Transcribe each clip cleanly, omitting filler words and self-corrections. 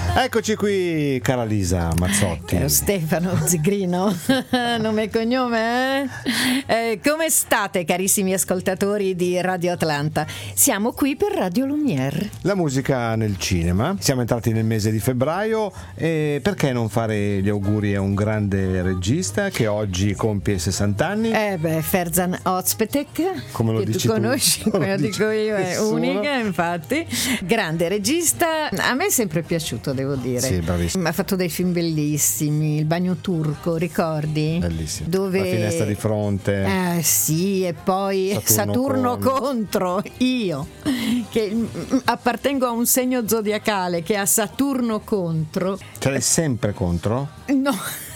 Eccoci qui, cara Lisa Mazzotti. Caro Stefano Zigrino, nome e cognome, come state, carissimi ascoltatori di Radio Atlanta? Siamo qui per Radio Lumière. La musica nel cinema. Siamo entrati nel mese di febbraio e perché non fare gli auguri a un grande regista che oggi compie 60 anni? Ferzan Özpetek, come lo che dici tu conosci, tu? come lo dico io, è Nessuno. unica, infatti. Grande regista, a me è sempre piaciuto, devo dire. Sì, bravissimo. Ha fatto dei film bellissimi, Il bagno turco, ricordi? Bellissimo. Dove... La finestra di fronte. Sì, e poi Saturno contro, io che appartengo a un segno zodiacale che ha Saturno contro. Ce l'hai sempre contro? No.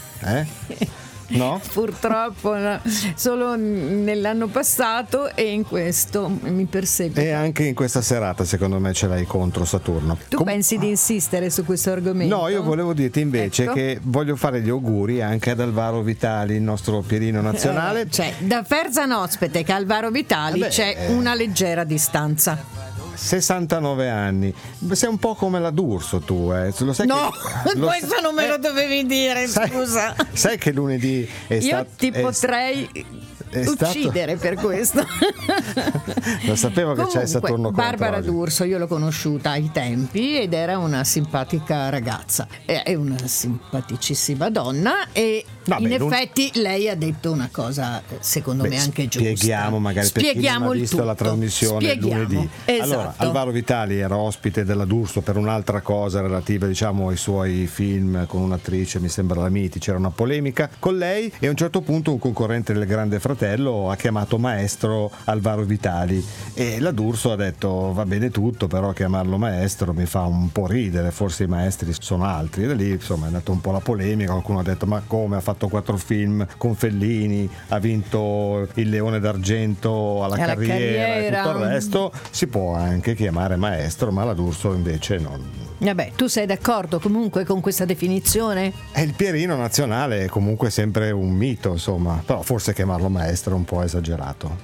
No? Purtroppo no. Solo nell'anno passato e in questo mi persegue. E anche in questa serata secondo me ce l'hai contro Saturno. Tu pensi di insistere su questo argomento? No, io volevo dirti invece che voglio fare gli auguri anche ad Alvaro Vitali, il nostro Pierino nazionale. Cioè, da Ferzan Özpetek a Alvaro Vitali c'è una leggera distanza. 69 anni. Sei un po' come la D'Urso tu, Lo sai no, che, questo non me lo dovevi dire, scusa. Sai che lunedì è io ti potrei uccidere per questo. Lo sapevo che c'è Saturno contro. Barbara D'Urso io l'ho conosciuta ai tempi ed era una simpatica ragazza, è una simpaticissima donna e effetti lei ha detto una cosa secondo me anche giusta. Spieghiamo magari per chi non ha visto la trasmissione lunedì. Esatto. Allora, Alvaro Vitali era ospite della D'Urso per un'altra cosa relativa, diciamo, ai suoi film con un'attrice, mi sembra la Miti, c'era una polemica con lei e a un certo punto un concorrente del Grande Fratello ha chiamato maestro Alvaro Vitali e la D'Urso ha detto va bene tutto, però chiamarlo maestro mi fa un po' ridere, forse i maestri sono altri, e da lì insomma è andata un po' la polemica, qualcuno ha detto ma come, ha fatto 4 film con Fellini, ha vinto il Leone d'Argento alla carriera e tutto il resto, si può anche chiamare maestro, ma la D'Urso invece non. Vabbè, tu sei d'accordo comunque con questa definizione? Il Pierino nazionale è comunque sempre un mito, insomma, però forse chiamarlo maestro è un po' esagerato.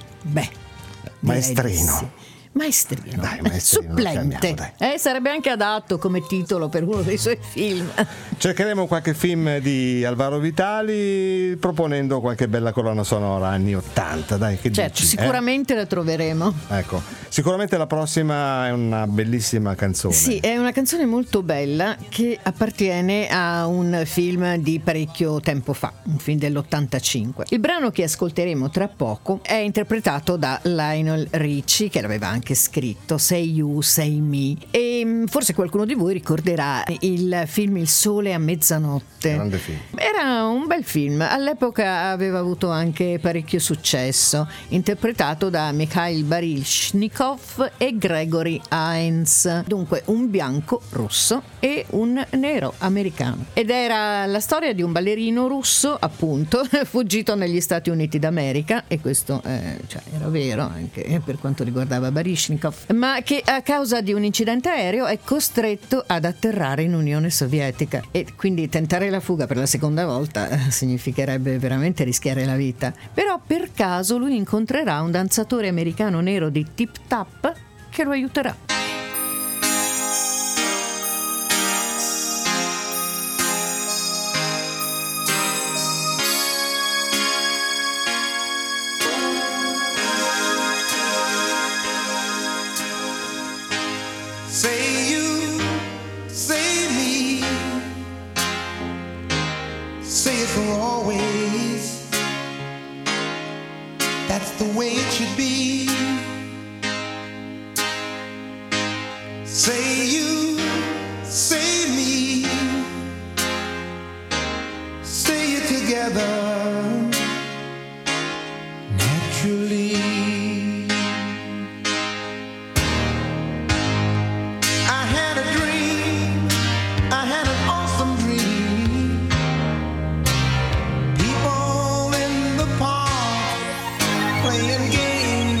Maestrino. Maestrino, dai, maestrino supplente, sarebbe anche adatto come titolo per uno dei suoi film. Cercheremo qualche film di Alvaro Vitali proponendo qualche bella colonna sonora anni 80, dai, che certo, dici? Sicuramente la troveremo. Ecco, sicuramente la prossima è una bellissima canzone. Sì, è una canzone molto bella che appartiene a un film di parecchio tempo fa, un film dell'85. Il brano che ascolteremo tra poco è interpretato da Lionel Richie, che l'aveva anche scritto Say You, Say Me, e forse qualcuno di voi ricorderà il film Il Sole a mezzanotte. Grande film. Era un bel film, all'epoca aveva avuto anche parecchio successo, interpretato da Mikhail Baryshnikov e Gregory Hines, dunque un bianco russo e un nero americano, ed era la storia di un ballerino russo, appunto, fuggito negli Stati Uniti d'America, e questo era vero anche per quanto riguardava Baryshnikov, ma che a causa di un incidente aereo è costretto ad atterrare in Unione Sovietica, e quindi tentare la fuga per la seconda volta significherebbe veramente rischiare la vita. Però per caso lui incontrerà un danzatore americano nero di Tip Tap che lo aiuterà. Say you, say me, say it for always. That's the way it should be. Say you, say me, say it together naturally. Playing games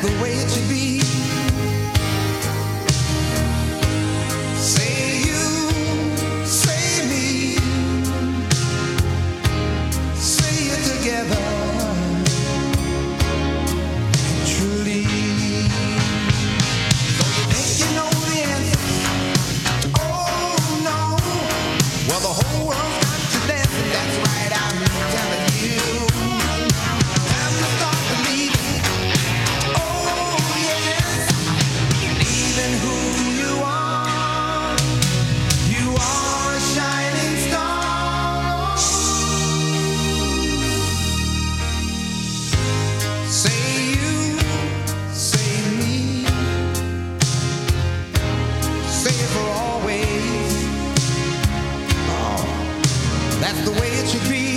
the way it should be. Say you, say me, say it together. Truly, though you think you know the answer, oh no. Well, the whole world's got to dance, and that's right, I'm telling you. Time to start believing, oh yes, believe in who you are. You are a shining star. Say you, say me, say it for always. Oh, that's the way it should be.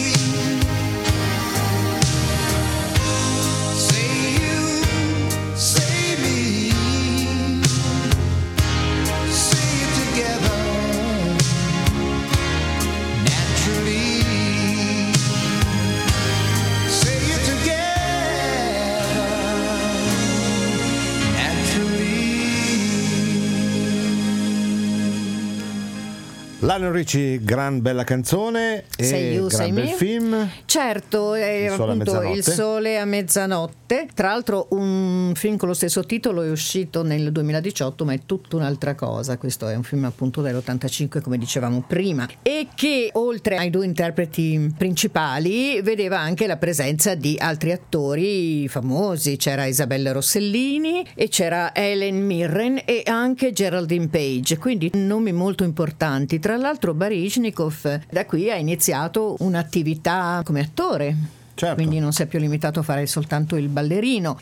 Say you, say me, say it together, naturally. Say it together, naturally. Lionel Richie, gran bella canzone e Say You, gran Say bel Me. film. Certo, era Sole a appunto mezzanotte. Il sole a mezzanotte. Tra l'altro un film con lo stesso titolo è uscito nel 2018, ma è tutta un'altra cosa. Questo è un film appunto dell'85, come dicevamo prima, e che oltre ai due interpreti principali vedeva anche la presenza di altri attori famosi. C'era Isabella Rossellini e c'era Helen Mirren e anche Geraldine Page, quindi nomi molto importanti. Tra l'altro Baryshnikov da qui ha iniziato un'attività come attore. Certo. Quindi non si è più limitato a fare soltanto il ballerino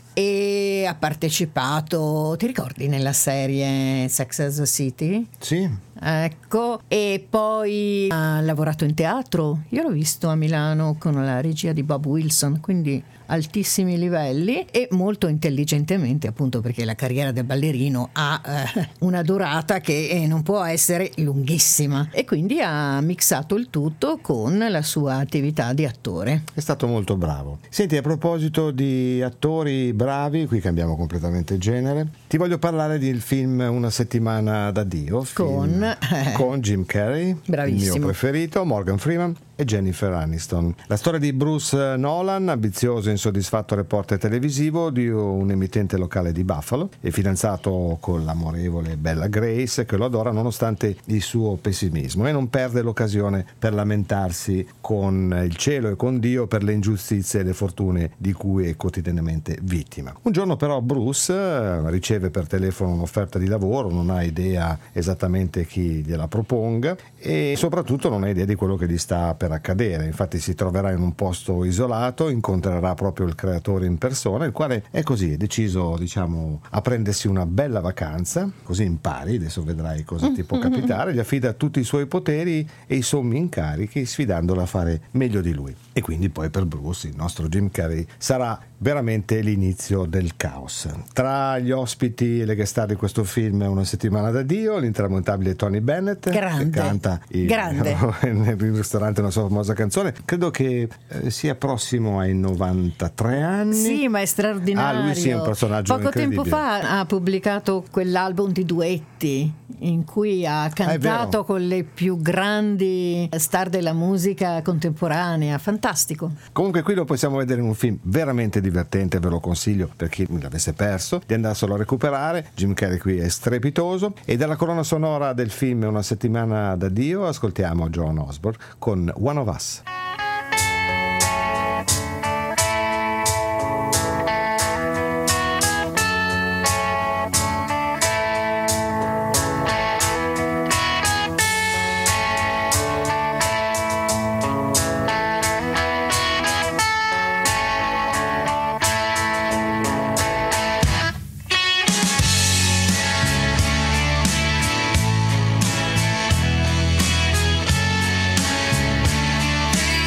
e ha partecipato, ti ricordi, nella serie Sex and the City? Sì. Ecco, e poi ha lavorato in teatro. Io l'ho visto a Milano con la regia di Bob Wilson, quindi altissimi livelli e molto intelligentemente, appunto perché la carriera del ballerino ha una durata che non può essere lunghissima, e quindi ha mixato il tutto con la sua attività di attore. È stato molto bravo. Senti, a proposito di attori bravi, qui cambiamo completamente genere, ti voglio parlare del film Una settimana da Dio, film con Jim Carrey, Bravissimo. il mio preferito, Morgan Freeman e Jennifer Aniston. La storia di Bruce Nolan, ambizioso e insoddisfatto reporter televisivo di un emittente locale di Buffalo e fidanzato con l'amorevole Bella Grace, che lo adora nonostante il suo pessimismo, e non perde l'occasione per lamentarsi con il cielo e con Dio per le ingiustizie e le fortune di cui è quotidianamente vittima. Un giorno però Bruce riceve per telefono un'offerta di lavoro, non ha idea esattamente chi gliela proponga e soprattutto non ha idea di quello che gli sta per accadere. Infatti si troverà in un posto isolato, incontrerà proprio il creatore in persona, il quale è così deciso, diciamo, a prendersi una bella vacanza, così impari, adesso vedrai cosa ti può capitare. Gli affida tutti i suoi poteri e i sommi incarichi, sfidandolo a fare meglio di lui. E quindi poi per Bruce, il nostro Jim Carrey, sarà veramente l'inizio del caos. Tra gli ospiti e le guest star di questo film Una settimana da Dio, l'intramontabile Tony Bennett, Grande, che canta nel ristorante una sua famosa canzone. Credo che sia prossimo ai 93 anni. Sì, ma è straordinario. Lui sì, è un personaggio Poco incredibile. tempo fa ha pubblicato quell'album di duetti in cui ha cantato con le più grandi star della musica contemporanea. Fantastico. Comunque qui lo possiamo vedere in un film veramente divertente, ve lo consiglio per chi l'avesse perso di andarselo a recuperare. Jim Carrey qui è strepitoso, e dalla colonna sonora del film Una settimana da Dio ascoltiamo Joan Osborne con One of Us. Say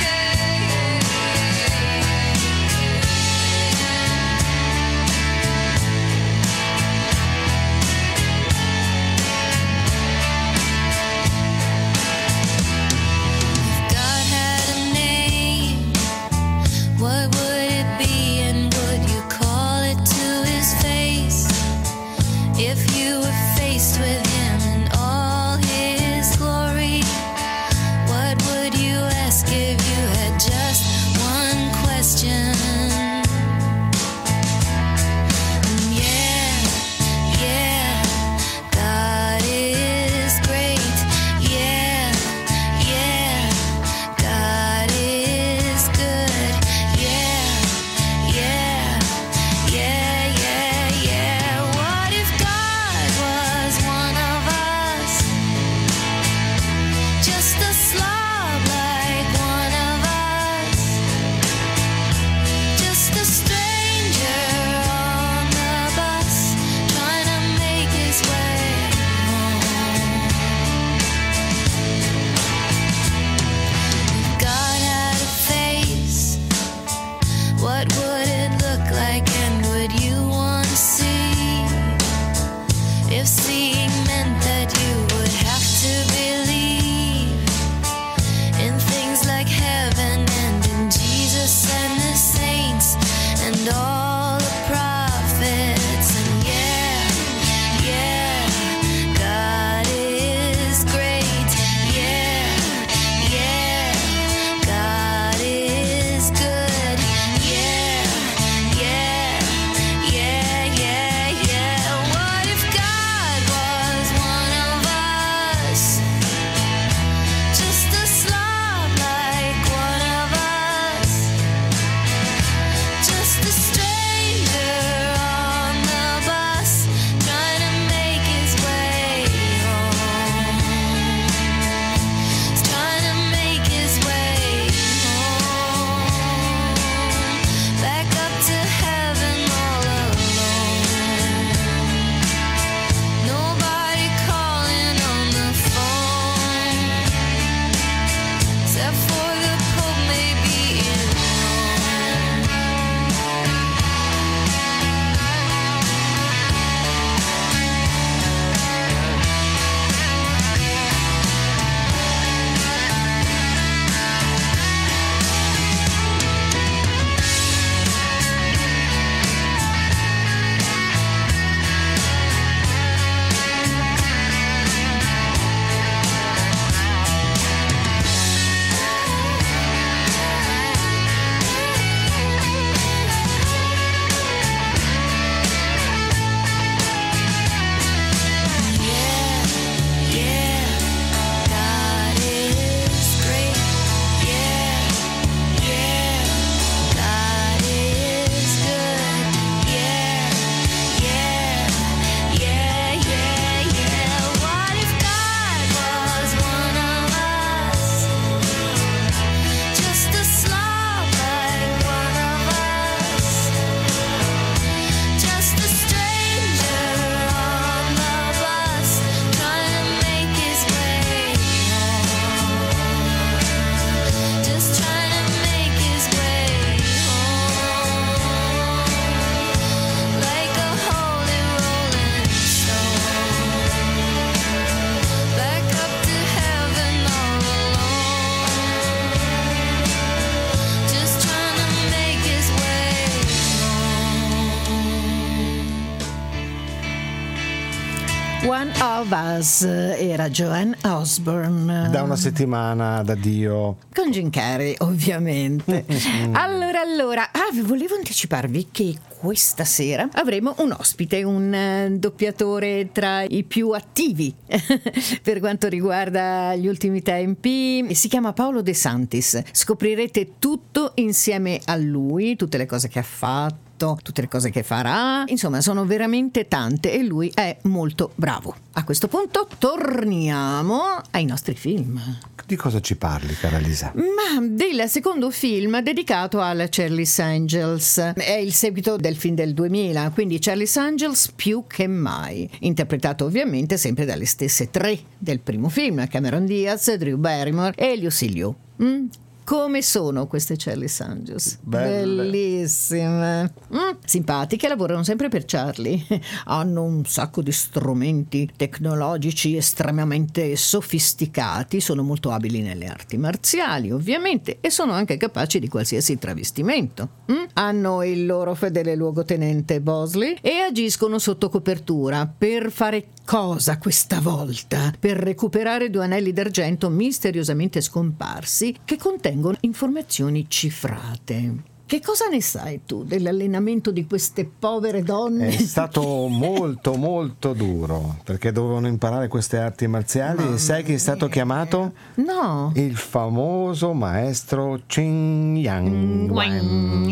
One of Us era Joan Osborne. Da una settimana d'addio. Con Jim Carrey, ovviamente. Allora, volevo anticiparvi che questa sera avremo un ospite, un doppiatore tra i più attivi per quanto riguarda gli ultimi tempi. Si chiama Paolo De Santis. Scoprirete tutto insieme a lui, tutte le cose che ha fatto, tutte le cose che farà, insomma sono veramente tante e lui è molto bravo. A questo punto torniamo ai nostri film. Di cosa ci parli, cara Lisa? Ma del secondo film dedicato alla Charlie's Angels. È il seguito del film del 2000, quindi Charlie's Angels più che mai, interpretato ovviamente sempre dalle stesse tre del primo film, Cameron Diaz, Drew Barrymore e Lucy Liu. Come sono queste Charlie's Angels? Belle. Bellissime, simpatiche, lavorano sempre per Charlie, hanno un sacco di strumenti tecnologici estremamente sofisticati, sono molto abili nelle arti marziali ovviamente e sono anche capaci di qualsiasi travestimento. Hanno il loro fedele luogotenente Bosley e agiscono sotto copertura per fare cosa questa volta? Per recuperare 2 anelli d'argento misteriosamente scomparsi che contengono informazioni cifrate. Che cosa ne sai tu dell'allenamento di queste povere donne? È stato molto molto duro perché dovevano imparare queste arti marziali. E sai chi è stato chiamato? No. Il famoso maestro Chen Yang Wen,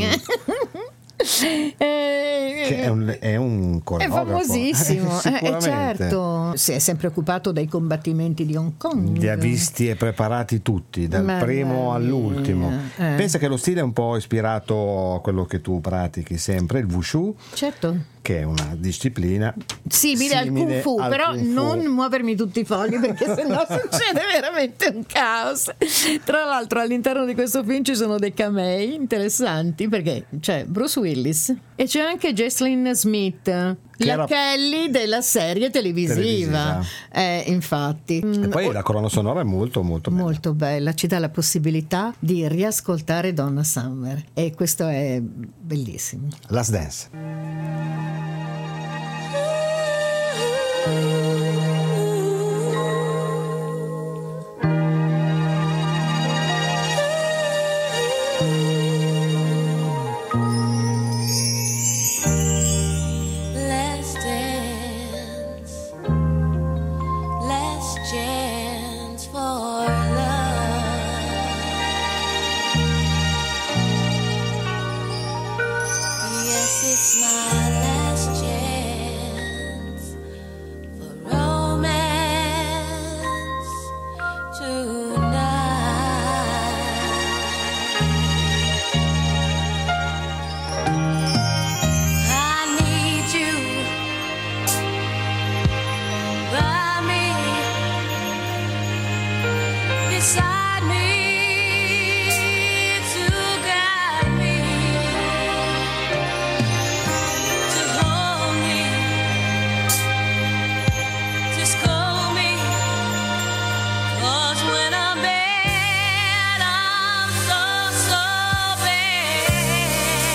che è un È coreografo. famosissimo, Sicuramente. Certo. Si è sempre occupato dei combattimenti di Hong Kong. Li ha visti e preparati tutti, dal Mamma primo all'ultimo. mia. Pensa che lo stile è un po' ispirato a quello che tu pratichi sempre, il Wushu, Certo. che è una disciplina Simile al Kung Fu, al però Kung Fu. non muovermi tutti i fogli perché sennò succede veramente un caos. Tra l'altro all'interno di questo film ci sono dei camei interessanti perché c'è Bruce Willis e c'è anche Jesslyn Smith, la era- Kelly della serie televisiva. Infatti. E poi la colonna sonora è molto molto bella. Molto bella, ci dà la possibilità di riascoltare Donna Summer e questo è bellissimo. Last Dance. Let's dance, last chance for love. Yes, it's my last chance for romance tonight. I need you by me, beside me, to guide me, to hold me, to scold me. 'Cause when I'm bad, I'm so bad.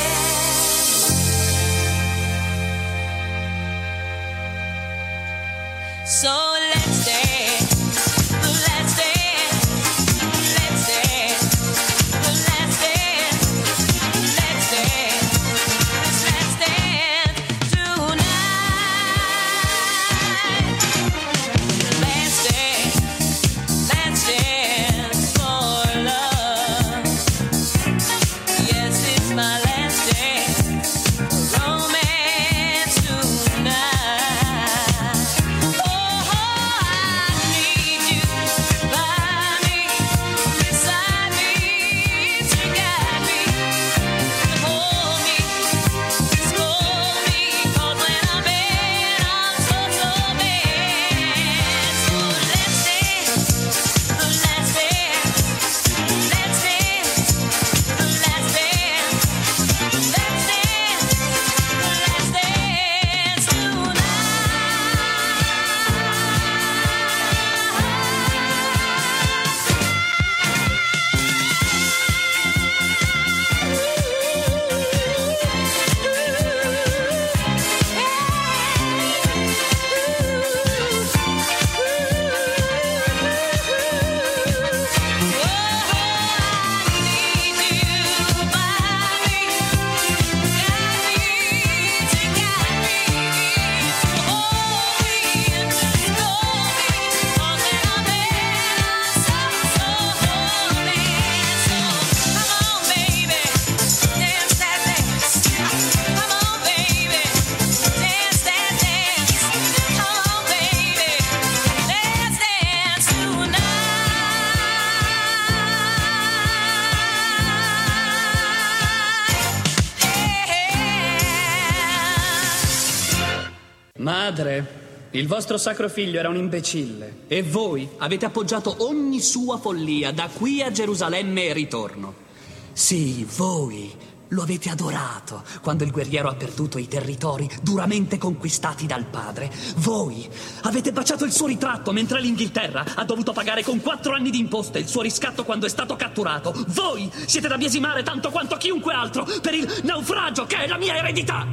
So let's dance, let's dance, let's dance, let's dance, let's dance, let's dance tonight. Let's dance for love. Yes, it's my last dance, romance tonight. Oh, Madre, il vostro sacro figlio era un imbecille e voi avete appoggiato ogni sua follia da qui a Gerusalemme e ritorno. Sì, voi lo avete adorato quando il guerriero ha perduto i territori duramente conquistati dal padre. Voi avete baciato il suo ritratto mentre l'Inghilterra ha dovuto pagare con 4 anni di imposte il suo riscatto quando è stato catturato. Voi siete da biesimare tanto quanto chiunque altro per il naufragio che è la mia eredità.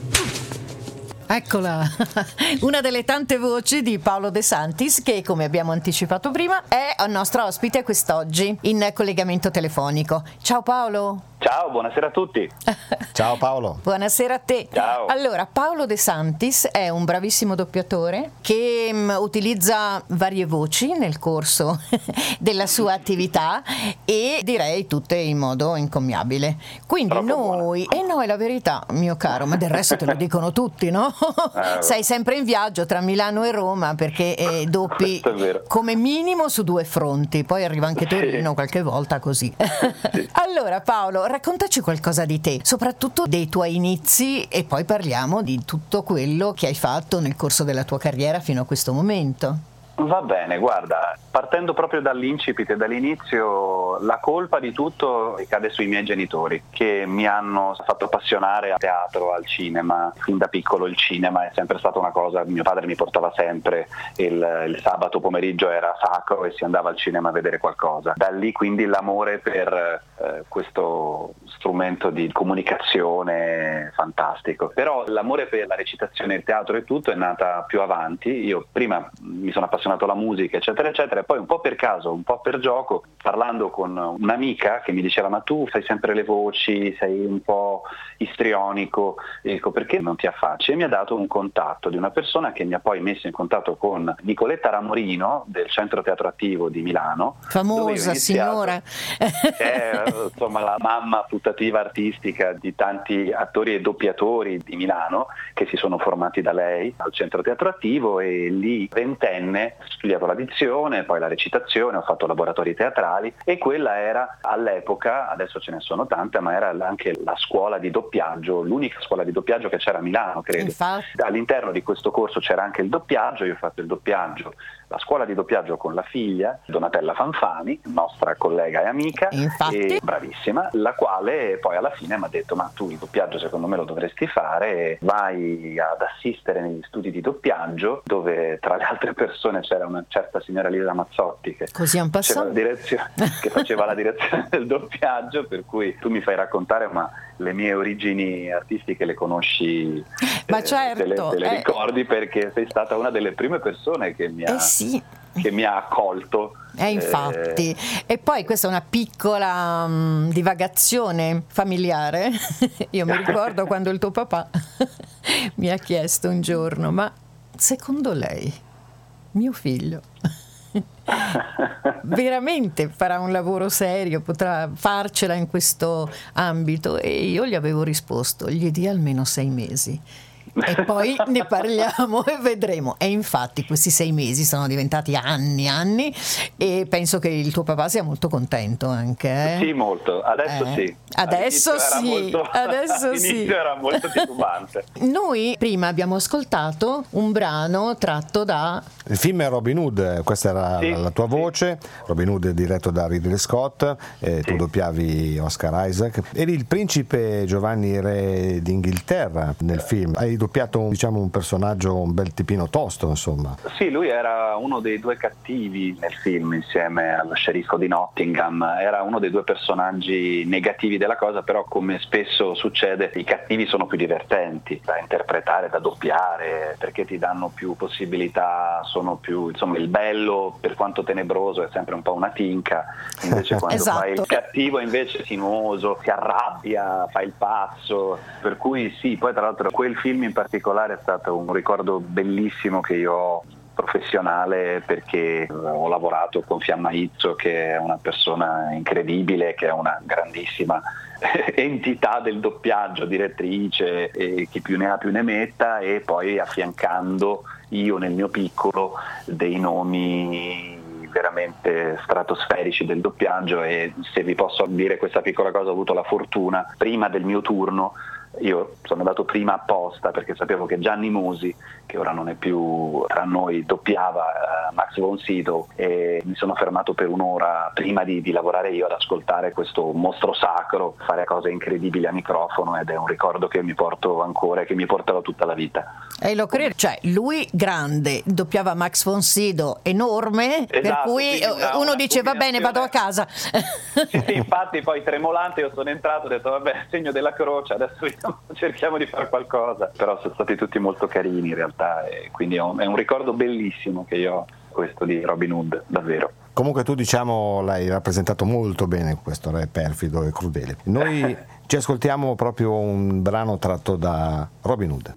Eccola, una delle tante voci di Paolo De Santis che, come abbiamo anticipato prima, è il nostro ospite quest'oggi in collegamento telefonico. Ciao Paolo. Ciao, buonasera a tutti. Ciao Paolo. Buonasera a te. Ciao. Allora, Paolo De Santis è un bravissimo doppiatore che utilizza varie voci nel corso della sua attività e direi tutte in modo encomiabile. Quindi noi, e no, è la verità, mio caro, ma del resto te lo dicono tutti, no? Sei sempre in viaggio tra Milano e Roma perché doppi come minimo su 2 fronti, poi arriva anche Torino qualche volta così. Allora Paolo, raccontaci qualcosa di te, soprattutto dei tuoi inizi e poi parliamo di tutto quello che hai fatto nel corso della tua carriera fino a questo momento. Va bene, guarda, partendo proprio dall'incipit e dall'inizio, la colpa di tutto ricade sui miei genitori che mi hanno fatto appassionare al teatro, al cinema. Fin da piccolo il cinema è sempre stata una cosa, mio padre mi portava sempre, il sabato pomeriggio era sacro e si andava al cinema a vedere qualcosa. Da lì quindi l'amore per questo strumento di comunicazione fantastico. Però l'amore per la recitazione, il teatro e tutto è nata più avanti. Io prima mi sono appassionato alla musica eccetera eccetera e poi un po' per caso, un po' per gioco, parlando con un'amica che mi diceva ma tu fai sempre le voci, sei un po' istrionico, dico perché non ti affacci? E mi ha dato un contatto di una persona che mi ha poi messo in contatto con Nicoletta Ramorino del Centro Teatro Attivo di Milano, famosa signora, è insomma la mamma putativa artistica di tanti attori e doppiatori di Milano che si sono formati da lei al Centro Teatro Attivo, e lì ventenne ho studiato la dizione, poi la recitazione, ho fatto laboratori teatrali e quella era all'epoca, adesso ce ne sono tante, ma era anche la scuola di doppiaggio, l'unica scuola di doppiaggio che c'era a Milano, credo. Infatti. All'interno di questo corso c'era anche il doppiaggio, io ho fatto il doppiaggio, la scuola di doppiaggio con la figlia, Donatella Fanfani, nostra collega e amica, e bravissima, la quale poi alla fine mi ha detto ma tu il doppiaggio secondo me lo dovresti fare, vai ad assistere negli studi di doppiaggio, dove tra le altre persone c'era una certa signora Lisa Mazzotti che faceva la direzione del doppiaggio, per cui tu mi fai raccontare ma le mie origini artistiche le conosci, ma certo, te le ricordi perché sei stata una delle prime persone che mi ha, che mi ha accolto. Infatti, e poi questa è una piccola divagazione familiare. Io mi ricordo quando il tuo papà mi ha chiesto un giorno, ma secondo lei mio figlio veramente farà un lavoro serio, potrà farcela in questo ambito? E io gli avevo risposto, gli dia almeno 6 mesi e poi ne parliamo e vedremo. E infatti questi 6 mesi sono diventati anni e penso che il tuo papà sia molto contento anche. Sì, molto, adesso sì. Adesso sì, all'inizio era molto titubante. Noi prima abbiamo ascoltato un brano tratto da... Il film è Robin Hood, questa era la tua voce. Robin Hood è diretto da Ridley Scott, tu doppiavi Oscar Isaac, eri il principe Giovanni Re d'Inghilterra nel film, hai doppiato un personaggio, un bel tipino tosto insomma. Sì, lui era uno dei 2 cattivi nel film insieme allo sceriffo di Nottingham, era uno dei 2 personaggi negativi della cosa, però come spesso succede i cattivi sono più divertenti da interpretare, da doppiare, perché ti danno più possibilità, sono più, insomma, il bello per quanto tenebroso è sempre un po' una tinca, invece quando fai il cattivo invece sinuoso, si arrabbia, fa il pazzo, per cui sì. Poi tra l'altro quel film in particolare è stato un ricordo bellissimo che io ho professionale, perché ho lavorato con Fiamma Izzo, che è una persona incredibile, che è una grandissima entità del doppiaggio, direttrice, e chi più ne ha più ne metta, e poi affiancando io nel mio piccolo dei nomi veramente stratosferici del doppiaggio. E se vi posso dire questa piccola cosa, ho avuto la fortuna prima del mio turno io sono andato prima apposta perché sapevo che Gianni Musi, che ora non è più tra noi, doppiava Max von Sydow, e mi sono fermato per un'ora prima di lavorare io ad ascoltare questo mostro sacro fare cose incredibili a microfono, ed è un ricordo che mi porto ancora e che mi porterò tutta la vita. E lo credo, cioè lui grande, doppiava Max von Sydow enorme, per Esatto, cui quindi uno dice va bene, vado a casa. Sì, infatti poi tremolante io sono entrato, ho detto vabbè, segno della croce, adesso cerchiamo di fare qualcosa, però sono stati tutti molto carini in realtà, e quindi è un ricordo bellissimo che io ho, questo di Robin Hood, davvero. Comunque tu, diciamo, l'hai rappresentato molto bene, questo re perfido e crudele. Noi ci ascoltiamo proprio un brano tratto da Robin Hood.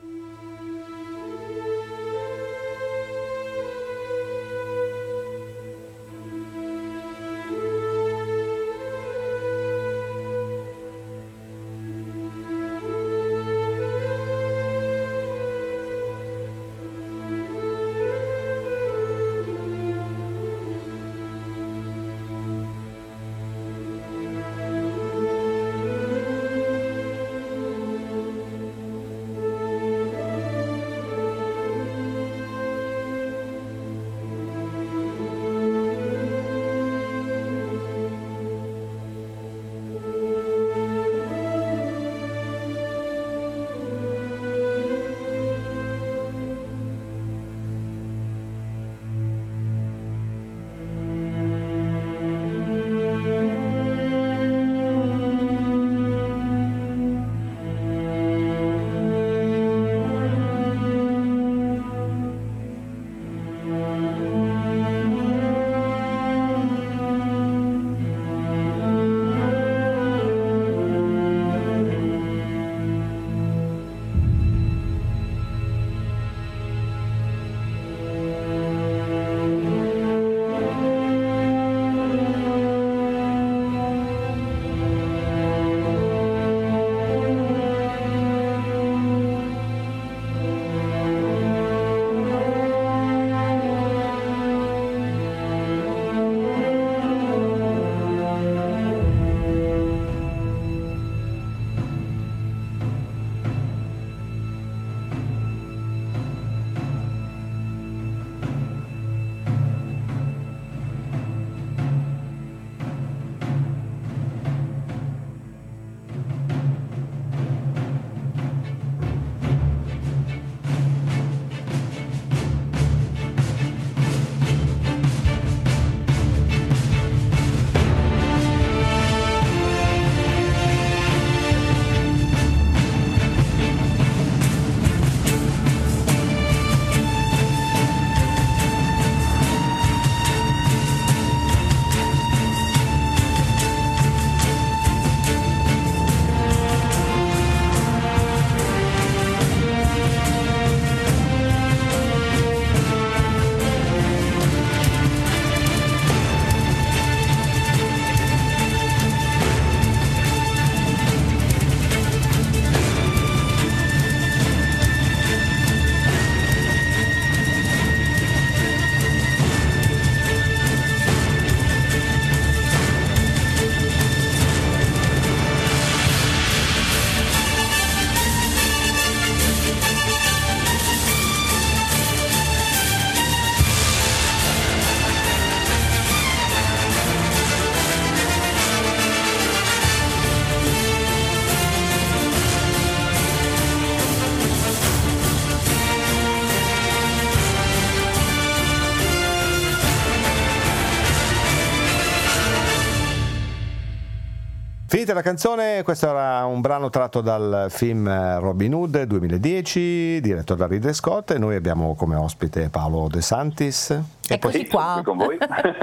Finita la canzone, questo era un brano tratto dal film Robin Hood 2010, diretto da Ridley Scott, e noi abbiamo come ospite Paolo De Santis. Eccoci qua. Con voi.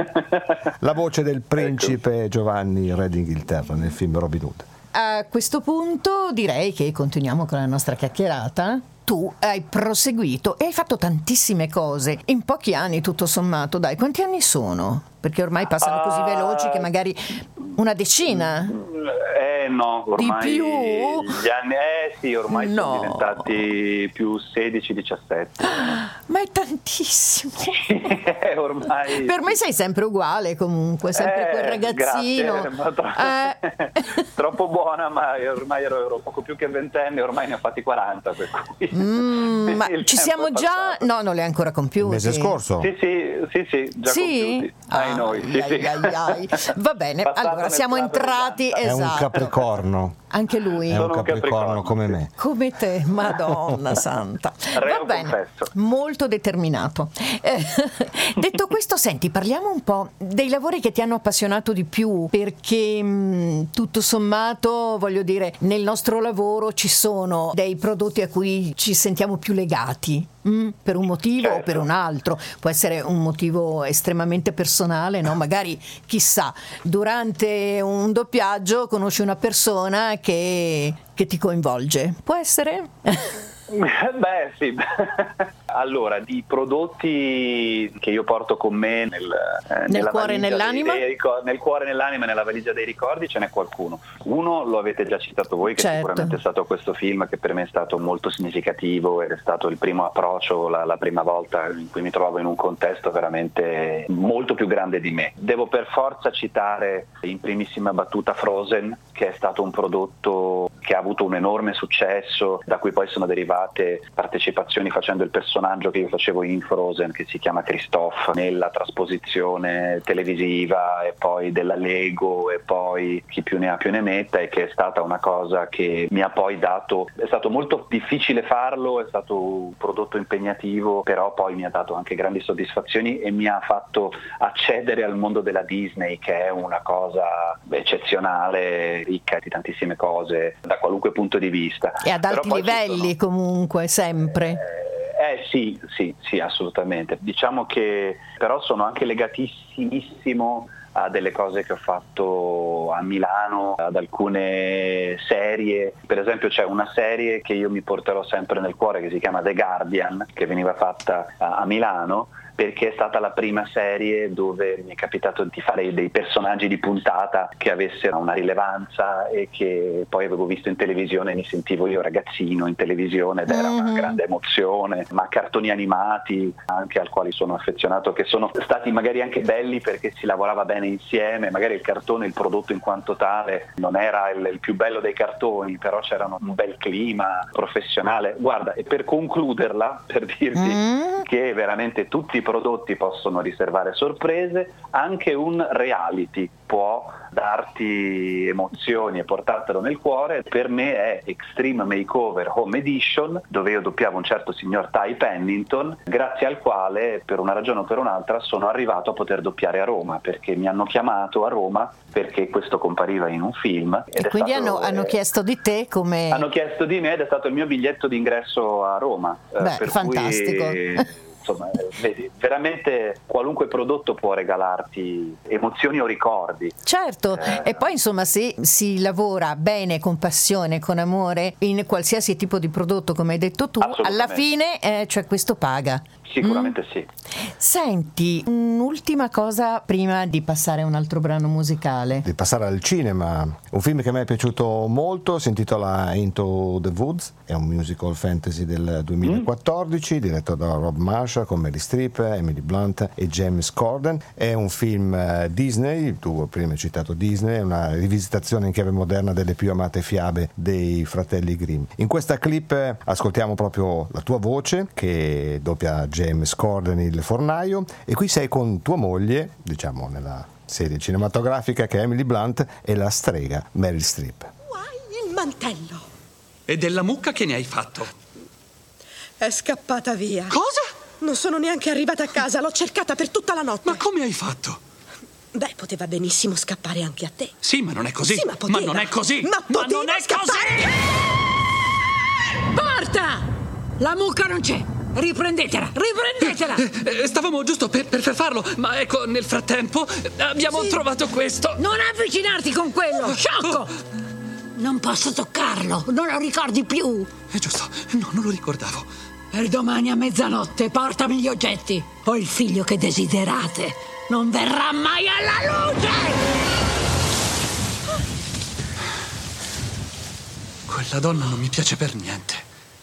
La voce del principe Giovanni, re d'Inghilterra, nel film Robin Hood. A questo punto direi che continuiamo con la nostra chiacchierata. Tu hai proseguito e hai fatto tantissime cose in pochi anni, tutto sommato. Dai, quanti anni sono? Perché ormai passano così veloci che magari una decina. no, ormai Di più? gli anni, sì, ormai No. sono diventati più 16-17. Ma è tantissimo. Ormai Per me sei sempre uguale comunque, sempre quel ragazzino. Grazie, ma troppo buona, ma ormai ero poco più che ventenne, ormai ne ho fatti 40, per cui Ma il ci tempo siamo è già... passato. No, non li hai ancora Il compiuti. mese scorso? Sì, già Sì? compiuti. Noi, sì, sì. Ai. Va bene, Passato allora nel siamo prato entrati, delle È un esatto. Capricorno. Anche lui. È un Sono un Capricorno Capricorno, come sì. me. Come te, Madonna santa. Reo Va bene, confesso. molto determinato. Detto questo, senti, parliamo un po' dei lavori che ti hanno appassionato di più, perché tutto sommato, voglio dire, nel nostro lavoro ci sono dei prodotti a cui ci sentiamo più legati. Per un motivo o Certo. per un altro, può essere un motivo estremamente personale, no? Magari, chissà, durante un doppiaggio conosci una persona che ti coinvolge, può essere? Beh, sì. Allora, di prodotti che io porto con me nella cuore e valigia nell'anima? nel cuore e nell'anima e nella valigia dei ricordi ce n'è qualcuno. Uno lo avete già citato voi, che Certo. sicuramente è stato questo film, che per me è stato molto significativo ed è stato il primo approccio, la prima volta in cui mi trovavo in un contesto veramente molto più grande di me. Devo per forza citare in primissima battuta Frozen, che è stato un prodotto che ha avuto un enorme successo, da cui poi sono derivate partecipazioni facendo il personaggio che io facevo in Frozen, che si chiama Christophe, nella trasposizione televisiva, e poi della Lego, e poi chi più ne ha più ne metta, e che è stata una cosa che mi ha poi dato, è stato molto difficile farlo, è stato un prodotto impegnativo, però poi mi ha dato anche grandi soddisfazioni e mi ha fatto accedere al mondo della Disney, che è una cosa eccezionale, ricca di tantissime cose da qualunque punto di vista. E ad Però alti poi ci livelli sono- comunque, sempre. Sì, assolutamente. Diciamo che però sono anche legatissimissimo a delle cose che ho fatto a Milano, ad alcune serie. Per esempio c'è una serie che io mi porterò sempre nel cuore, che si chiama The Guardian, che veniva fatta a Milano, perché è stata la prima serie dove mi è capitato di fare dei personaggi di puntata che avessero una rilevanza e che poi avevo visto in televisione, mi sentivo io ragazzino in televisione ed era una grande emozione. Ma cartoni animati anche al quali sono affezionato, che sono stati magari anche belli perché si lavorava bene insieme, magari il cartone, il prodotto in quanto tale non era il più bello dei cartoni, però c'era un bel clima professionale. Guarda, e per concluderla, per dirti che veramente tutti i prodotti possono riservare sorprese, anche un reality può darti emozioni e portartelo nel cuore. Per me è Extreme Makeover Home Edition, dove io doppiavo un certo signor Ty Pennington, grazie al quale per una ragione o per un'altra sono arrivato a poter doppiare a Roma, perché mi hanno chiamato a Roma perché questo compariva in un film ed E è quindi stato, hanno chiesto di te come... hanno chiesto di me ed è stato il mio biglietto d'ingresso a Roma. Beh, per fantastico. Cui, insomma, vedi, veramente qualunque prodotto può regalarti emozioni o ricordi. Certo, e poi insomma se si lavora bene, con passione, con amore, in qualsiasi tipo di prodotto, come hai detto tu, Assolutamente. alla fine cioè questo paga. Sicuramente sì. Senti, un'ultima cosa prima di passare a un altro brano musicale. Di passare al cinema, un film che a me è piaciuto molto, si intitola Into the Woods, è un musical fantasy del 2014 diretto da Rob Marshall con Meryl Streep, Emily Blunt e James Corden. È un film Disney, tu prima hai citato Disney, è una rivisitazione in chiave moderna delle più amate fiabe dei fratelli Grimm. In questa clip ascoltiamo proprio la tua voce che doppia James Corden, il fornaio, e qui sei con tua moglie, diciamo nella serie cinematografica, che è Emily Blunt, e la strega Meryl Streep. Guai, il mantello. E della mucca che ne hai fatto? È scappata via. Cosa? Non sono neanche arrivata a casa, l'ho cercata per tutta la notte. Ma come hai fatto? Beh, poteva benissimo scappare anche a te. Sì, ma non è così. Sì, ma poteva. non è così. Ma poteva non è scappare. così. Porta! La mucca non c'è! Riprendetela! Riprendetela! Stavamo giusto per farlo, ma ecco, nel frattempo abbiamo trovato questo. Non avvicinarti con quello! Sciocco! Non posso toccarlo! Non lo ricordi più! È giusto, no, non lo ricordavo. Per domani a mezzanotte portami gli oggetti! O il figlio che desiderate non verrà mai alla luce! Quella donna non mi piace per niente.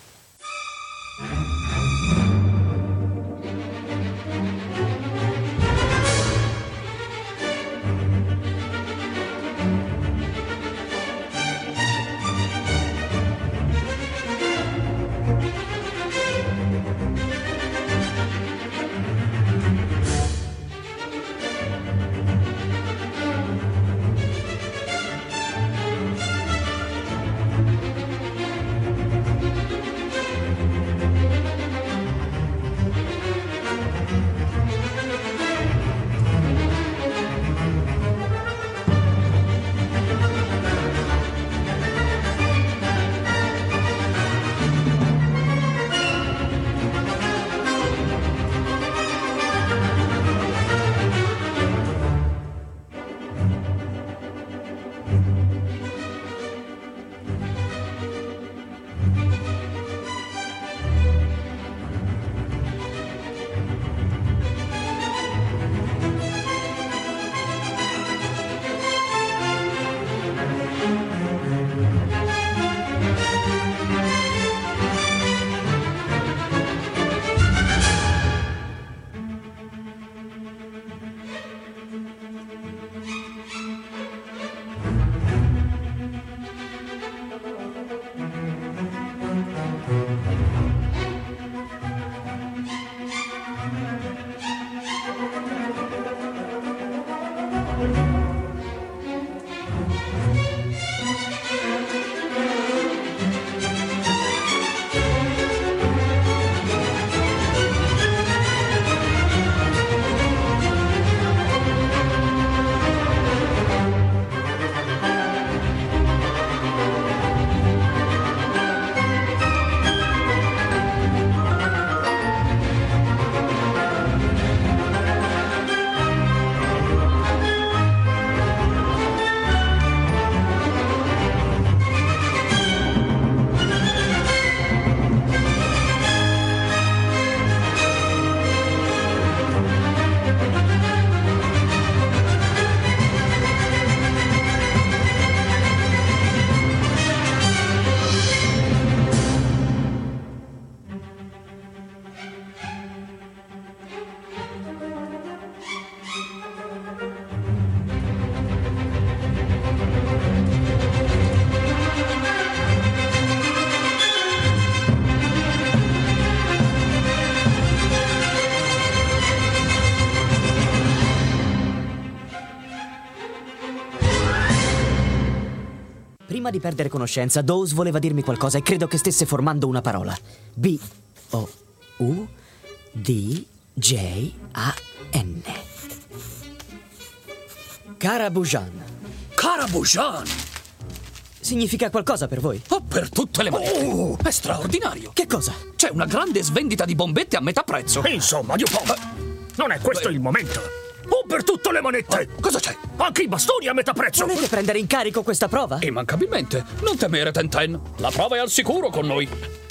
Prima di perdere conoscenza, Dawes voleva dirmi qualcosa e credo che stesse formando una parola. B-O-U-D-J-A-N. Karabujan. Karabujan! Significa qualcosa per voi? Oh, per tutte le monete! Oh, è straordinario! Che cosa? C'è una grande svendita di bombette a metà prezzo! Insomma, Dupont, non è questo il momento! Oh, per tutte le monete! Cosa c'è? Anche i bastoni a metà prezzo! Volete prendere in carico questa prova? Immancabilmente! Non temere, Tintin! La prova è al sicuro con noi!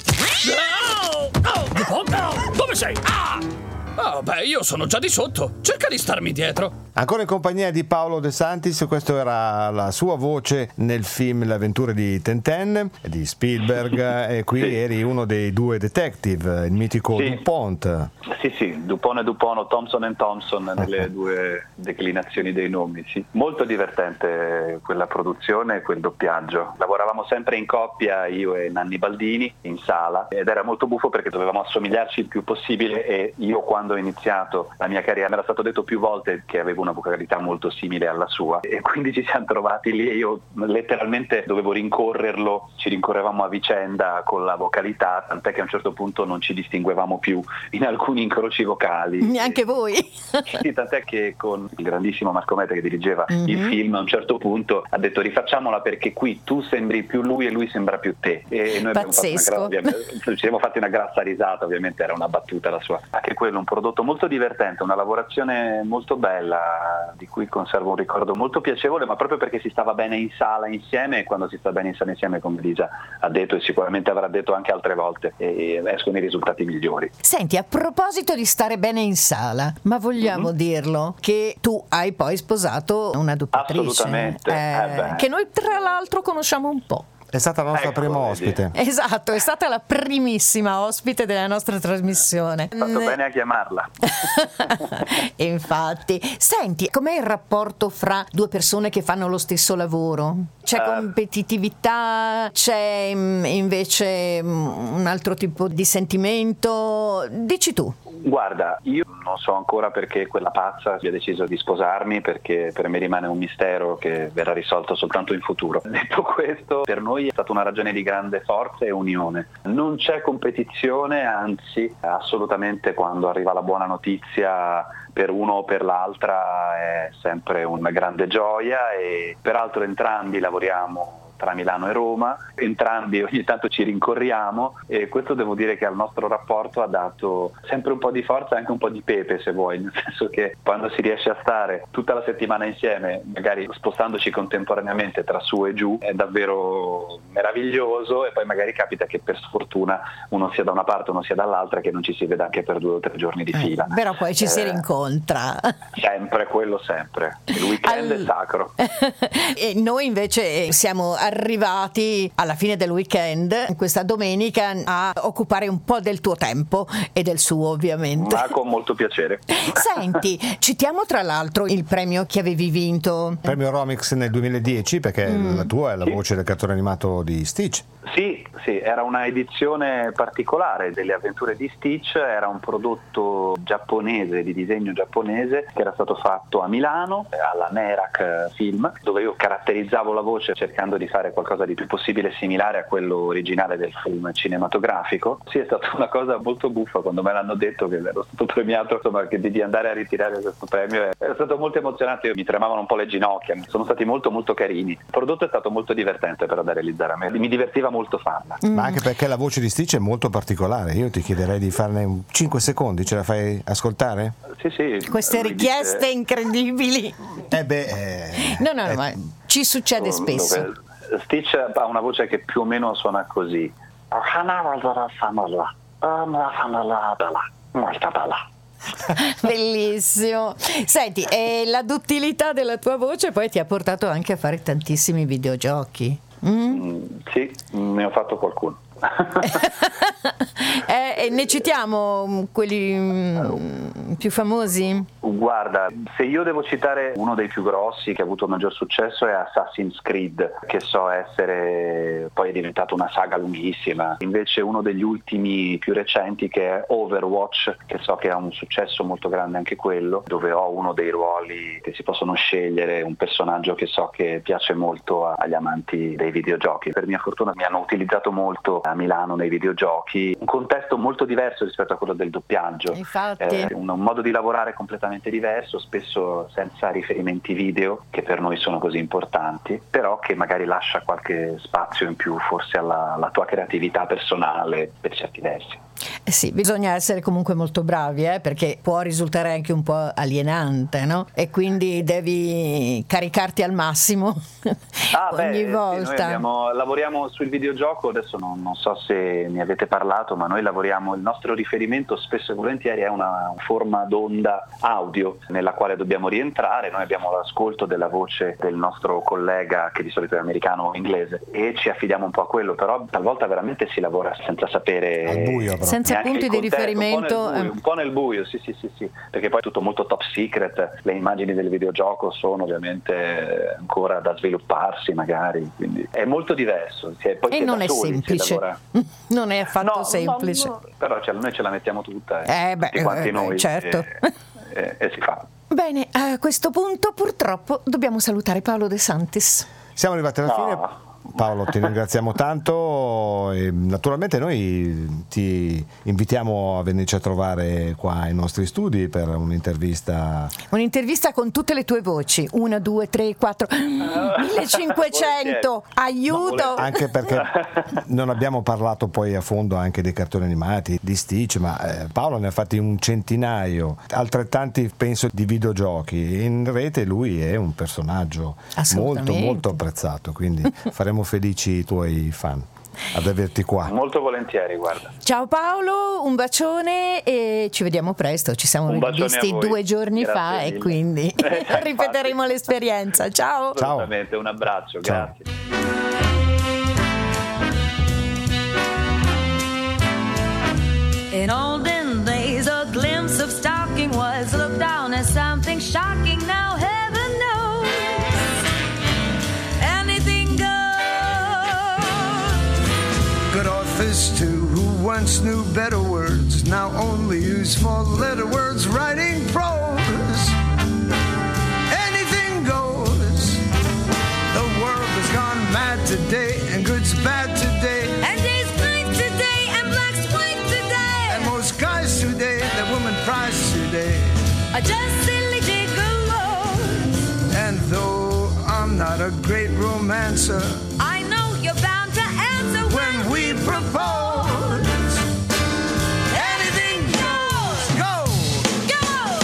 Dupont, dove sei? Ah, beh, io sono già di sotto. Cerca di starmi dietro. Ancora in compagnia di Paolo De Santis, questa era la sua voce nel film Le avventure di Tintin di Spielberg e qui eri uno dei due detective, il mitico Dupont. Sì, Dupont e Dupont o Thompson e Thompson nelle due declinazioni dei nomi, sì. Molto divertente quella produzione e quel doppiaggio. Lavoravamo sempre in coppia, io e Nanni Baldini, in sala, ed era molto buffo perché dovevamo assomigliarci il più possibile e io quando ho iniziato la mia carriera mi era stato detto più volte che avevo una vocalità molto simile alla sua e quindi ci siamo trovati lì e io letteralmente dovevo rincorrerlo, ci rincorrevamo a vicenda con la vocalità, tant'è che a un certo punto non ci distinguevamo più in alcuni incroci vocali. Neanche voi? Sì, tant'è che con il grandissimo Marco Meta che dirigeva il film a un certo punto ha detto rifacciamola perché qui tu sembri più lui e lui sembra più te e noi Pazzesco. ci siamo fatti una grassa risata, ovviamente era una battuta la sua. Anche quello un prodotto molto divertente, una lavorazione molto bella di cui conservo un ricordo molto piacevole, ma proprio perché si stava bene in sala insieme e quando si sta bene in sala insieme, come Lisa ha detto e sicuramente avrà detto anche altre volte, e escono i risultati migliori. Senti, a proposito di stare bene in sala, ma vogliamo dirlo che tu hai poi sposato una doppiatrice Assolutamente. che noi tra l'altro conosciamo un po'. È stata la nostra prima vedi. ospite. Esatto, è stata la primissima ospite della nostra trasmissione. Ho fatto bene a chiamarla. Infatti, senti, com'è il rapporto fra due persone che fanno lo stesso lavoro? C'è competitività, c'è invece un altro tipo di sentimento? Dici tu. Guarda, io non so ancora perché quella pazza abbia deciso di sposarmi, perché per me rimane un mistero che verrà risolto soltanto in futuro. Detto questo, per noi è stata una ragione di grande forza e unione. Non c'è competizione, anzi, assolutamente quando arriva la buona notizia per uno o per l'altra è sempre una grande gioia e peraltro entrambi lavoriamo tra Milano e Roma, entrambi ogni tanto ci rincorriamo e questo devo dire che al nostro rapporto ha dato sempre un po' di forza e anche un po' di pepe, se vuoi, nel senso che quando si riesce a stare tutta la settimana insieme, magari spostandoci contemporaneamente tra su e giù, è davvero meraviglioso e poi magari capita che per sfortuna uno sia da una parte o uno sia dall'altra, che non ci si veda anche per 2 o 3 giorni di fila. Però poi ci si rincontra. Sempre, quello sempre. Il weekend è sacro. E noi invece siamo arrivati alla fine del weekend, questa domenica, a occupare un po' del tuo tempo e del suo, ovviamente. Ma con molto piacere. Senti, citiamo tra l'altro il premio che avevi vinto. Premio Romix nel 2010, perché la tua è la voce del cartone animato di Stitch. Sì, era una edizione particolare delle avventure di Stitch, era un prodotto giapponese, di disegno giapponese, che era stato fatto a Milano, alla Merak Film, dove io caratterizzavo la voce cercando di fare qualcosa di più possibile similare a quello originale del film cinematografico. Sì, è stata una cosa molto buffa quando me l'hanno detto che ero stato premiato, insomma, che di andare a ritirare questo premio. Ero stato molto emozionante, mi tremavano un po' le ginocchia, sono stati molto molto carini. Il prodotto è stato molto divertente però da realizzare, a me mi divertiva molto farla. Ma anche perché la voce di Stitch è molto particolare. Io ti chiederei di farne 5 secondi, ce la fai ascoltare? Sì. Queste richieste incredibili. No, ma ci succede spesso. Stitch ha una voce che più o meno suona così. Molto bella. Bellissimo. Senti, e la duttilità della tua voce poi ti ha portato anche a fare tantissimi videogiochi. Sì, ne ho fatto qualcuno. Ne citiamo quelli più famosi? Guarda, se io devo citare uno dei più grossi che ha avuto maggior successo è Assassin's Creed, che so essere poi è diventato una saga lunghissima. Invece uno degli ultimi più recenti, che è Overwatch, che so che ha un successo molto grande anche quello, dove ho uno dei ruoli che si possono scegliere, un personaggio che so che piace molto agli amanti dei videogiochi. Per mia fortuna mi hanno utilizzato molto a Milano nei videogiochi, un contesto molto diverso rispetto a quello del doppiaggio. Infatti. Un modo di lavorare completamente diverso, spesso senza riferimenti video che per noi sono così importanti, però che magari lascia qualche spazio in più forse alla tua creatività personale per certi versi. Sì, bisogna essere comunque molto bravi, perché può risultare anche un po' alienante, no? E quindi devi caricarti al massimo ogni volta. Sì, noi lavoriamo sul videogioco, adesso non so se ne avete parlato, ma noi lavoriamo, il nostro riferimento spesso e volentieri è una forma d'onda audio nella quale dobbiamo rientrare. Noi abbiamo l'ascolto della voce del nostro collega, che di solito è americano o inglese, e ci affidiamo un po' a quello, però talvolta veramente si lavora senza sapere, al buio, senza punti di riferimento, un po' nel buio, sì, perché poi è tutto molto top secret, le immagini del videogioco sono ovviamente ancora da svilupparsi magari, quindi è molto diverso. Poi e non è semplice, non è affatto semplice. No, però noi ce la mettiamo tutta, tutti quanti noi, certo. E si fa. Bene, a questo punto purtroppo dobbiamo salutare Paolo De Santis. Siamo arrivati alla fine. Paolo, ti ringraziamo tanto e naturalmente noi ti invitiamo a venirci a trovare qua ai nostri studi per un'intervista con tutte le tue voci, 1, 2, 3, 4 1500, aiuto, anche perché non abbiamo parlato poi a fondo anche dei cartoni animati di Stitch, ma Paolo ne ha fatti un centinaio, altrettanti penso di videogiochi. In rete lui è un personaggio molto molto apprezzato, quindi faremo felici i tuoi fan ad averti qua. Molto volentieri, guarda. Ciao Paolo, un bacione e ci vediamo presto. Ci siamo visti 2 giorni fa e quindi ripeteremo l'esperienza. Ciao. Assolutamente, un abbraccio, ciao. Grazie. In olden days, a glimpse of stocking was looked down as something shocking. Now heaven knows anything goes. Good authors too, who once knew better words, now only use four-letter words writing prose. Anything goes. The world has gone mad today, and good's bad today, And day's night today, and black's white today. and most guys today, the woman prize today. Are just silly gigolos. And though I'm not a great romancer, I know you're bound to answer when we propose, anything goes. Go! go.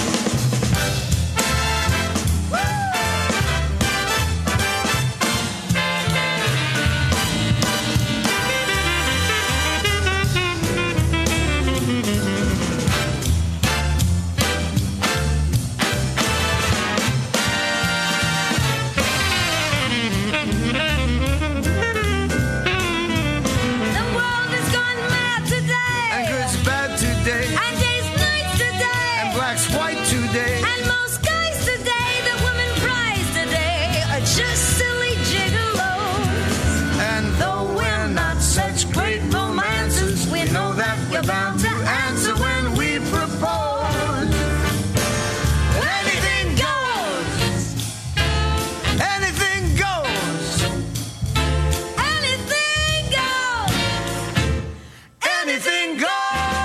The world has gone mad And today. good's bad today, And day's night today. and black's white today. And most guys today, the women prize today, are just silly gigolos. And though we're not such great romancers, we know that we're bound to answer when we propose. Anything goes. Anything goes. Anything goes. Anything goes.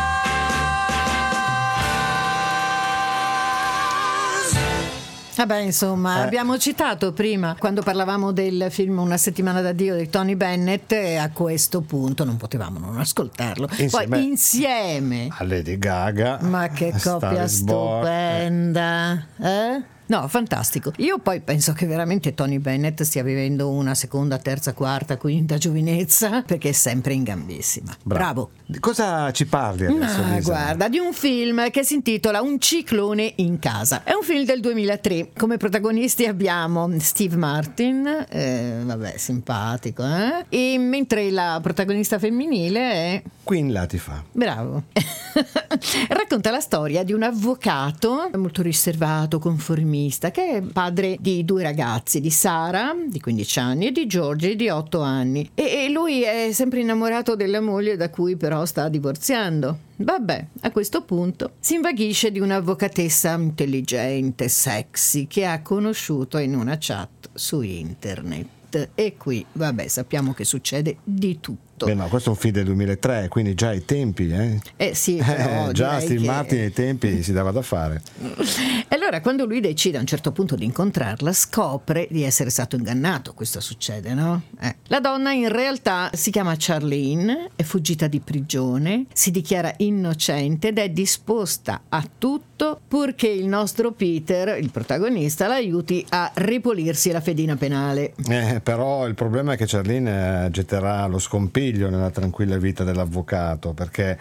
Vabbè, insomma, abbiamo citato prima, quando parlavamo del film Una settimana d'addio di Tony Bennett, e a questo punto non potevamo non ascoltarlo. Poi insieme. A Lady Gaga. Ma che Star coppia is Born. stupenda, eh? No, fantastico. Io poi penso che veramente Tony Bennett stia vivendo una seconda, terza, quarta, quinta giovinezza, perché è sempre in gambissima. Bravo. Di cosa ci parli adesso, Ah, Lisa? guarda, di un film che si intitola Un ciclone in casa. È un film del 2003. Come protagonisti abbiamo Steve Martin, vabbè, simpatico, eh? E mentre la protagonista femminile è... Queen Latifah. Bravo. Racconta la storia di un avvocato molto riservato, conformista, che è padre di due ragazzi, di Sara, di 15 anni, e di Georgie, di 8 anni. E lui è sempre innamorato della moglie, da cui però sta divorziando. Vabbè, a questo punto si invaghisce di un'avvocatessa intelligente, sexy, che ha conosciuto in una chat su internet. E qui, vabbè, sappiamo che succede di tutto. Beh, no, questo è un film del 2003, quindi già ai tempi, Sì, però già direi Steve che- Martin ai tempi si dava da fare. E allora, quando lui decide a un certo punto di incontrarla, scopre di essere stato ingannato. Questo succede, no? La donna in realtà si chiama Charlene, è fuggita di prigione, si dichiara innocente ed è disposta a tutto purché il nostro Peter, il protagonista, l'aiuti a ripulirsi la fedina penale. Però il problema è che Charlene getterà lo scompiglio nella tranquilla vita dell'avvocato, perché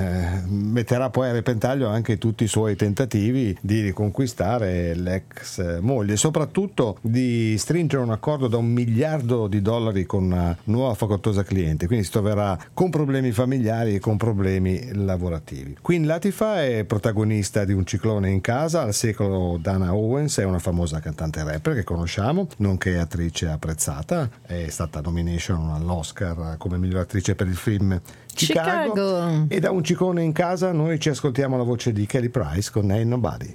metterà poi a repentaglio anche tutti i suoi tentativi di riconquistare l'ex moglie e soprattutto di stringere un accordo da $1 miliardo con una nuova facoltosa cliente, quindi si troverà con problemi familiari e con problemi lavorativi. Queen Latifah è protagonista di Un ciclone in casa, al secolo Dana Owens è una famosa cantante rapper che conosciamo, nonché attrice apprezzata, è stata nomination all'Oscar come miglior attrice per il film Chicago. E da Un ciclone in casa noi ci ascoltiamo la voce di Kelly Price con Ain't Nobody.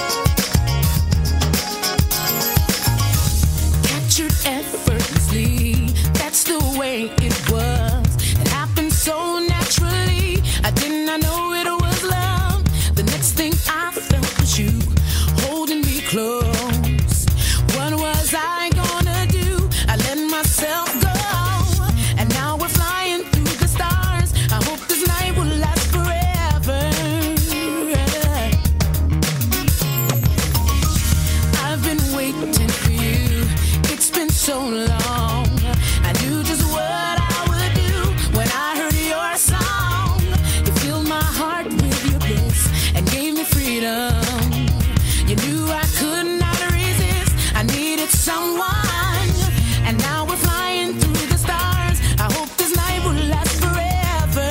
Captured effortlessly. so long. I knew just what I would do when I heard your song. You filled my heart with your bliss and gave me freedom. You knew I could not resist. I needed someone, and now we're flying through the stars. I hope this night will last forever.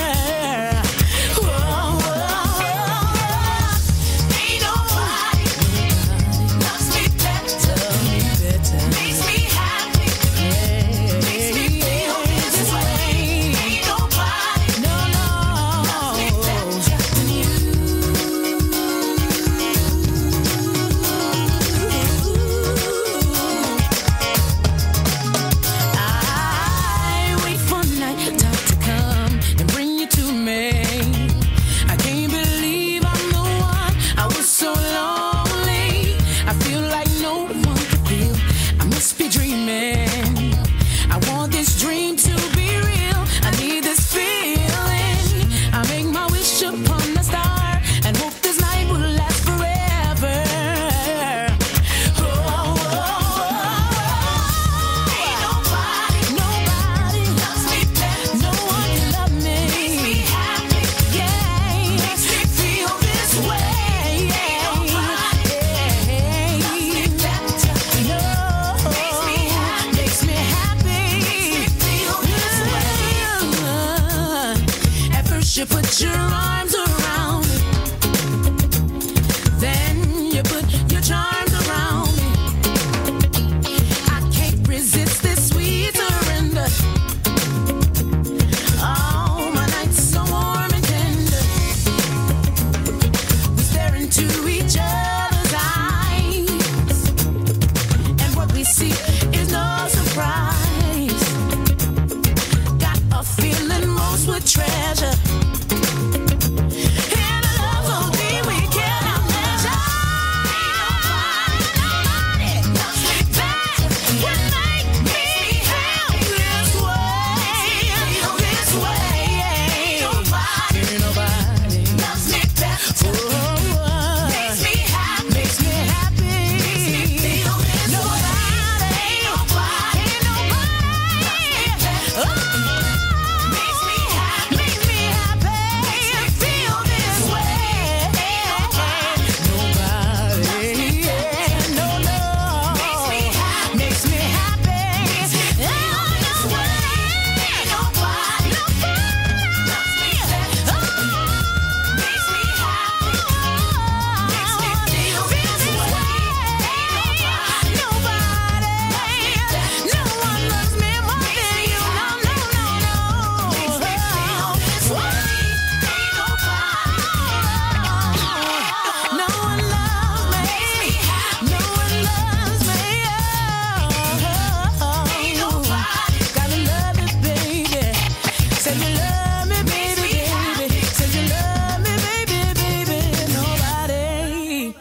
Whoa, whoa, whoa. Ain't nobody loves me better. Makes me happy. Makes me feel this way. Ain't nobody loves me better than you. I wait for night time to come and bring you to me. I can't believe I'm the one. I was so lonely. I feel like no one could feel. I must be dreaming. I want this dream to be real. I need this feeling. I make my wish upon the star and hope this night will last forever. Oh, oh, oh. Ain't nobody loves me better. No one can love me. Makes me happy. Yeah. Makes me feel this way. Ain't nobody loves me better. No. Makes me happy. Makes me feel this way. At first you put your arms around me. Then you put your charms around me. I can't resist this sweet surrender. Oh, my nights so warm and tender. We stare into each other's eyes, and what we see is no surprise. Got a feeling most would treasure. And a love so deep we cannot measure. Nobody loves me better. Can make me feel this way. This way. Nobody loves me better. Makes me happy. Makes me happy. Makes me feel this way. Nobody loves me better. Makes me happy. Makes me happy. Feel this way. Nobody, no, no. Makes me happy. Makes me happy. Feel this way. Nobody loves me better. Makes me happy. Makes me feel this way. Nobody, no one loves me more than you. No, no, no, no. Makes me feel this way. No one loves me. No one loves me. Ain't nobody. Gotta love me, baby. Say you love me, baby, baby. Say you love me, baby, baby. Nobody.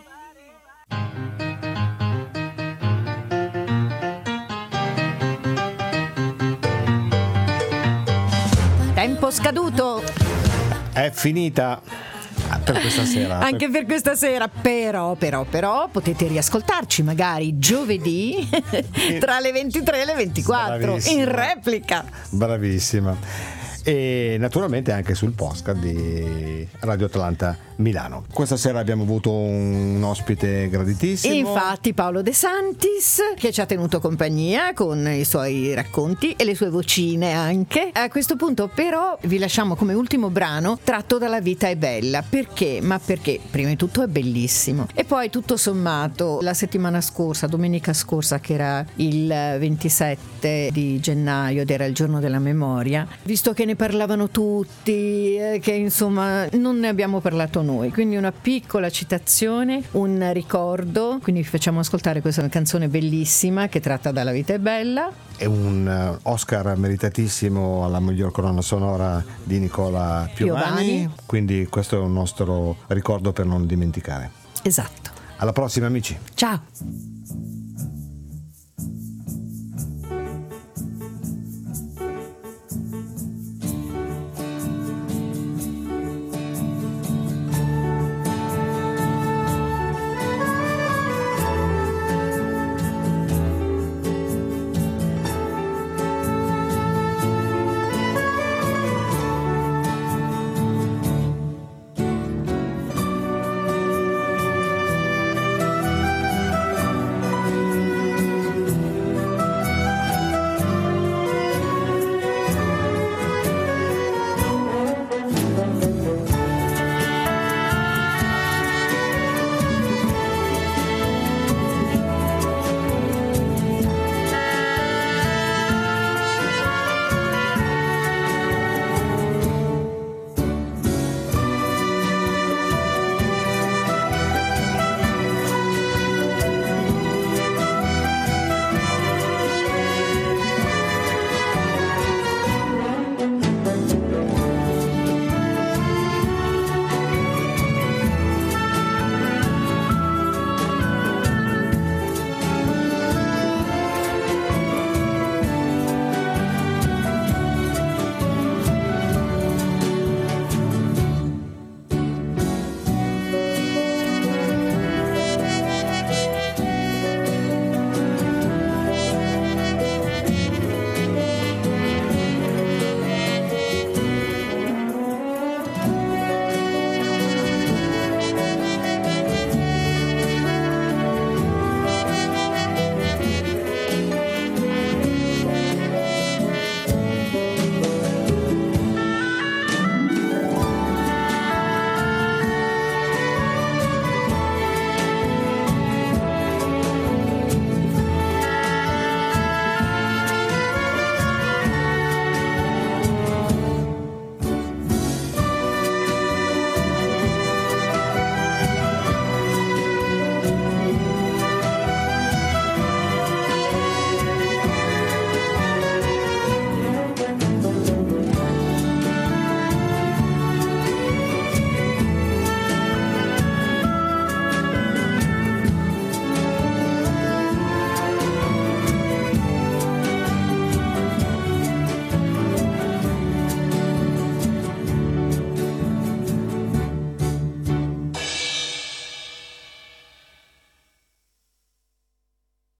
Tempo scaduto È finita per questa sera. anche per questa sera, però potete riascoltarci magari giovedì tra le 23 e le 24 Bravissima. in replica. Bravissima. E naturalmente anche sul podcast di Radio Atlanta Milano. Questa sera abbiamo avuto un ospite graditissimo. Infatti Paolo De Santis, che ci ha tenuto compagnia con i suoi racconti e le sue vocine anche. A questo punto però vi lasciamo come ultimo brano tratto dalla Vita è bella. Perché? Ma perché prima di tutto è bellissimo, e poi tutto sommato la settimana scorsa, domenica scorsa, che era il 27 di gennaio ed era il giorno della memoria, visto che ne parlavano tutti, che insomma non ne abbiamo parlato noi, quindi una piccola citazione, un ricordo, quindi vi facciamo ascoltare questa canzone bellissima che tratta dalla Vita è bella. È un Oscar meritatissimo alla miglior colonna sonora di Nicola Piovani. Quindi questo è un nostro ricordo per non dimenticare. Esatto. Alla prossima, amici. Ciao.